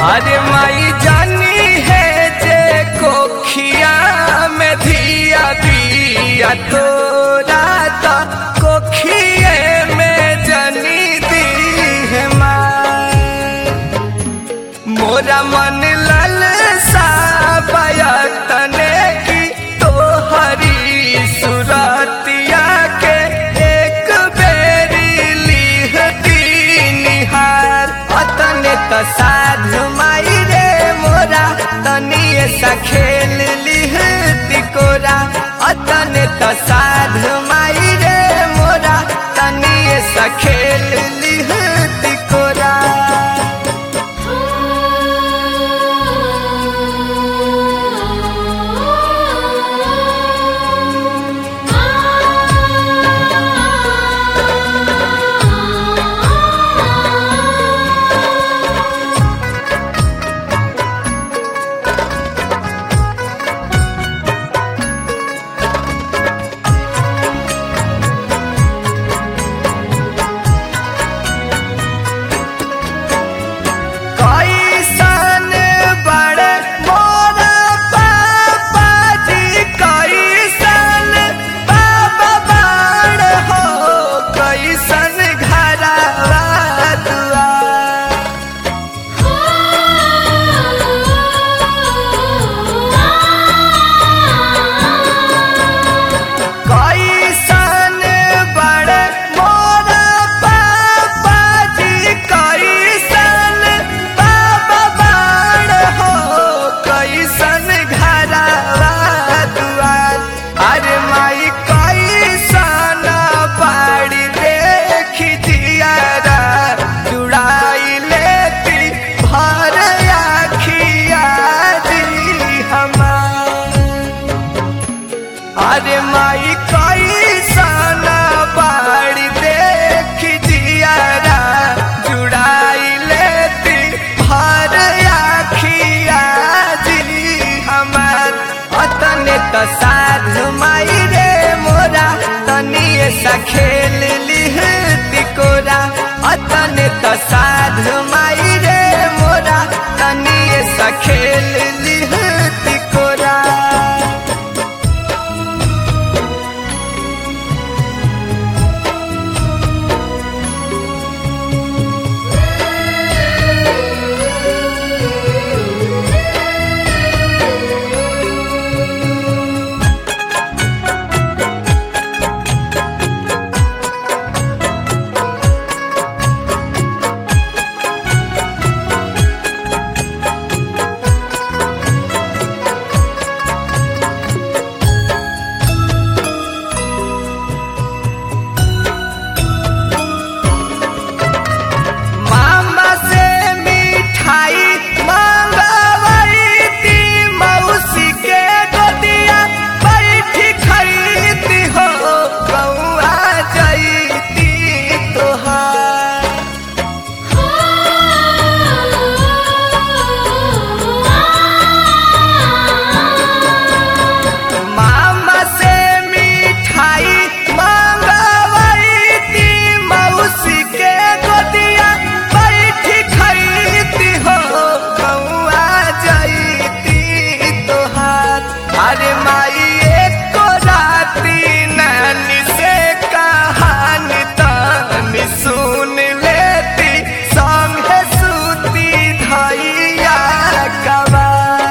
अरे माई जानी है जे कोखिया में धिया बिया तोरा तो कोखिए में जनी दी है माई। मोरा मन लल सा बयतने की तोहरी सुरतिया के एक बेरी लिहती निहार। अतने तो साधु माई रे मोरा तनिए सा खेल लिहती कोरा। अतने तो साधु माई रे मोरा तनिए सा खेल लिहती कोरा। अरे माई कैसन बाड़ी देख जियारा जुड़ाई लेती भर आखिया जी हमार। अतने तो साधु माई रे मोरा तनिए सा खेल लिहती कोरा। अतने तो साधु माई रे मोरा तनिए सा खेल लिहती कोरा। अरे माई एक राती नानी से कहानी तानी सुन लेती संगे सूती धैया कवा।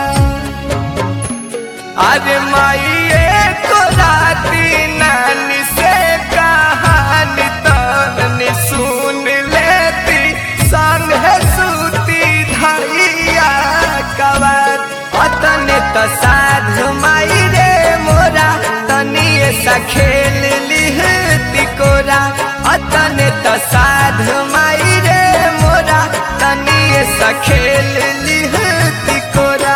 अरे माई एक राती नानी से कहानी तानी सुन लेती संगे सूती धैया कवा। अतने तो साधु माई रे मोरा तनिए सा खेल लिहती कोरा। अतने तो साधु माई रे मोरा तनिए सा खेल लिहती कोरा।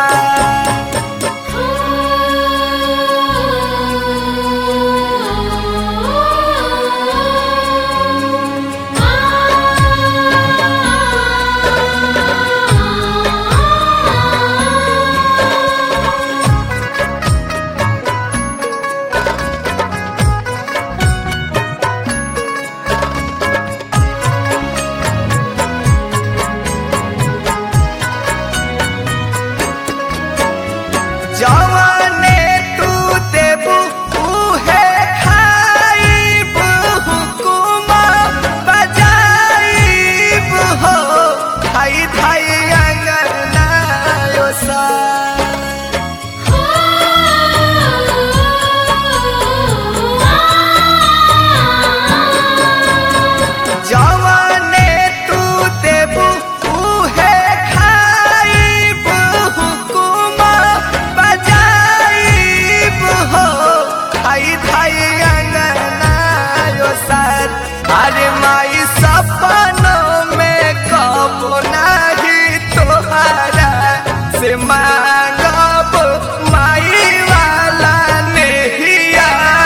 अरे माई सपनों में कबो नहीं तोहरा से मांगब माई वाला नेहिया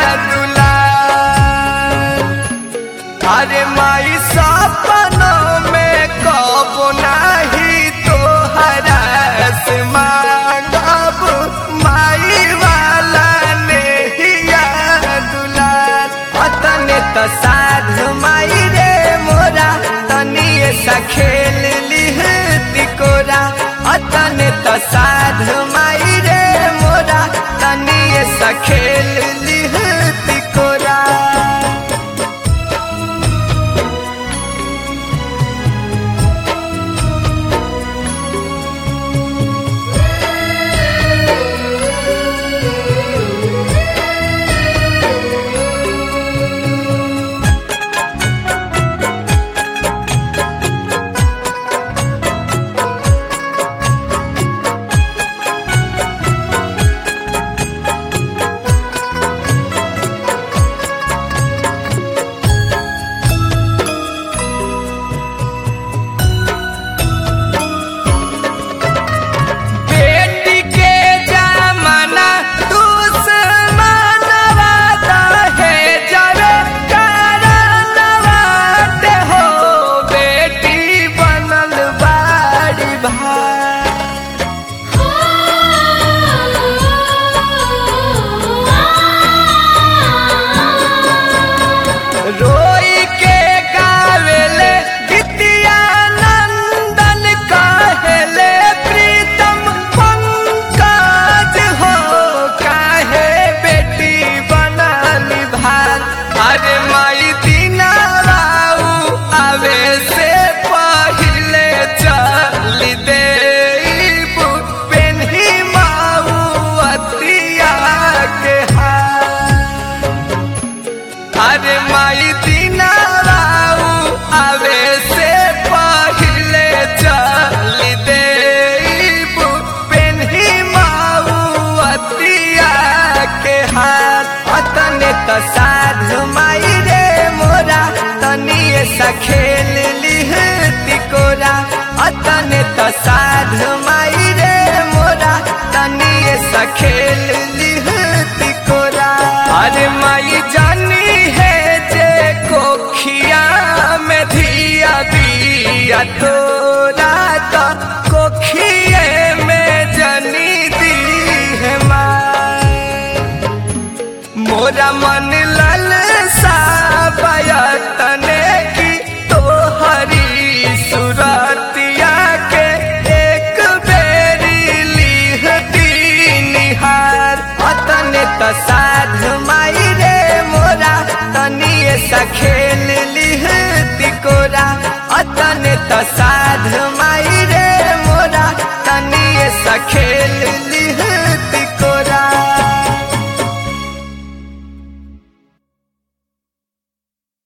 दुलार। अरे माई सपनों में कबो नहीं तोहरा से मांगब माई वाला नेहिया दुलार। अतने तो साध माई रे मोरा तनिए सा खेल लिह तिकोरा। अतने तो साध माई रे मोरा तनिए सा खेल लिह तिकोरा। रोई के गावेले गीतिया नंदन कहेले प्रीतम पंकज हो काहे बेटी बनाली भार। अरे माई दीना बाऊ आवे से पहिले चली देबू पेन्ही माऊ अतिया के हार। अरे माई दीना बाऊ आवे से पहिले चली देबू पेन्ही माऊ अतिया के हाथ। अतने तो साध माई रे मोरा तनिए सा खेल लिह तिकोरा। अतने तो साध माई रे मोरा तनिए सा खेल लिह तिकोरा। अरे माई जानी है जे कोखिया में धिया दिया तोरा तो कोखिए में जनी दी है माई। मोरा मन लल सा बयतने की तोहरी सुरतिया के एक बेरी लिह दी निहार। अतने तो साध माई रे मोरा तनिए सा खेल लिह तिकोरा। अतने तो साध माई रे मोरा तनिए सा खेल